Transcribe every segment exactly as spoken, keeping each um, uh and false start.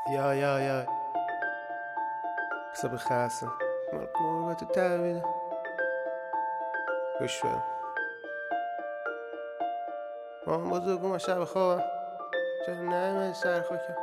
یا یا یا حساب خاصم مال قربت و تحویل گوش بدم. مامان بزرگم و شب خوابم چرا نایمدی سر خاکم.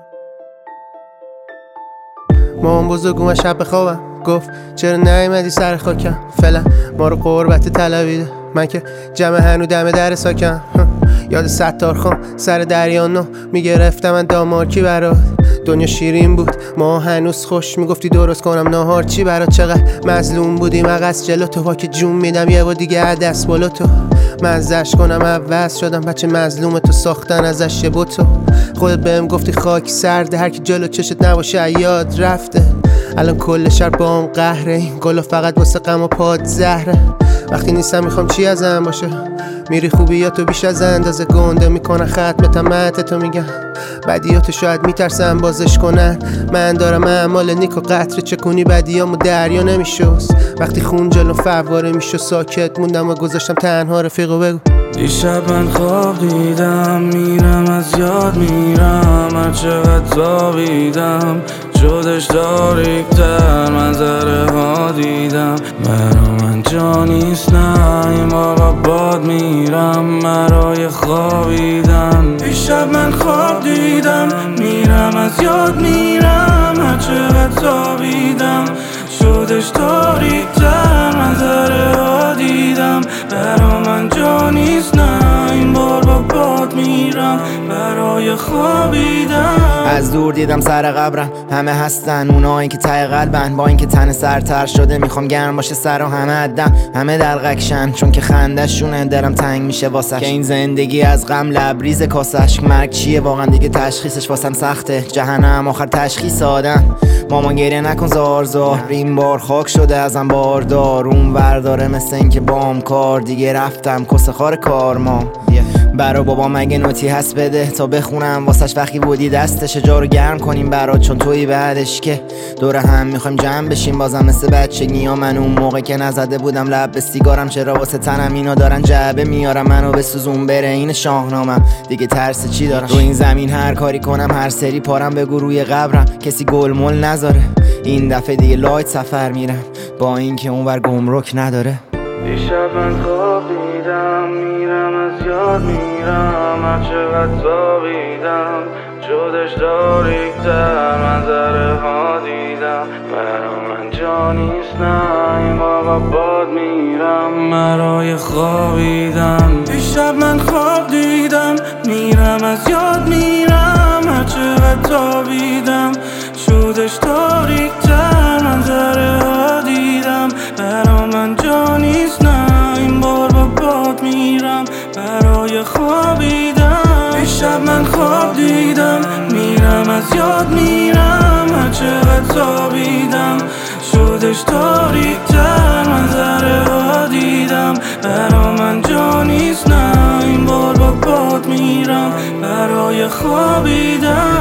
مامان بزرگم و شب خوابم گفت چرا نایمدی سر خاکم. فعلا ما رو قربت طلبیده، من که جمع هنو دم در ساکم. یاد ستار خان سر دریا نو میگرفتم من دامارکی برات. دنیا شیرین بود ما هنوز خوش، میگفتی درست کنم ناهار چی برات. چقدر مظلوم بودی مغز جلو تو، که جون میدم یه بار دیگه دست بالا تو. مزش کنم عوض شدم بچه مظلوم تو، ساختن ازش یه بوتو. خودت بهم گفتی خاک سرده، هر کی جلو چشت نباشه یاد رفته. الان کل شهر با اون قهره، این گلا فقط واسه غم و پاد زهره. وقتی نیستم میخوام چی ازم باشه، میری خوبیاتو بیش از اندازه گنده میکنن. ختم تمت تو میگن بدیاتو شاید میترسن بازش کنن. من دارم اعمال نیک و قطره چکونی بدیامو دریا نمیشست. وقتی خون جلو فواره میشو ساکت موندم و گذاشتم تنها. رفیقو بگو دیشب من خواب دیدم، میرم از یاد میرم، هر چقدر زابیدم شدش تاریک‌تر. منظره ها دیدم برا من جا نیست، نه این بابا باد میرم برای خوابیدن. دیشب من خواب دیدم، میرم از یاد میرم، هر چقدر زابیدم شدش تاریک‌تر. منظره ها دیدم برا من جا نیست، نه این بار با باد میرم برای خوابیدن. از دور دیدم سر قبرم همه هستن، اونایی که ته قلبن با اینکه تن سرتر شده میخوام گرم باشه سر و همه عدم. همه دلغکشن چون که خندشونه دلم تنگ میشه واسش، که این زندگی از غم لبریز کاسش. مرگ چیه واقعا دیگه تشخیصش واسم سخته، جهنم آخر تشخیص آدم. مامان گریه نکن زار زار، این بار خاک شده ازم باردار. اون برداره مثل این که بام کار دیگه رفتم کس خار کار. ما برا بابا مگه نوتی هست بده تا بخونم واسش، وقتی بودی دستش جا رو گرم کنیم برات، چون تویی بعدش که دور هم میخوایم جمع بشیم بازم مثل بچگی. یا من اون موقع که نزده بودم لب به سیگارم، چرا واسه تنم اینا دارن جعبه میارم منو به سوزون بره. این شاهنامم دیگه ترس چی دارم، رو این زمین هر کاری کنم هر سری پارم بگو روی قبرم کسی گل مول نذاره. این دفعه دیگه لایت سفر میرم با اینکه اونور گمرک نداره. دیشب من خواب دیدم، میرم از یاد میرم، هر چقدر زابیدم شدش تاریک‌تر. منظره ها دیدم برا من جا نیست، نه این بابا باد میرم برای خوابیدن. دیشب من خواب دیدم، میرم از یاد میرم، هر چقدر زابیدم شدش تاریک‌تر. منظره ها دیدم برا من جا نیست، نه این بار با باد میرم برای خوابیدن. دیشب من خواب دیدم، میرم از یاد میرم، هر چقدر زابیدم شدش تاریک‌تر. منظره ها دیدم برا من جا نیست، نه این بار با باد میرم برای خوابیدن.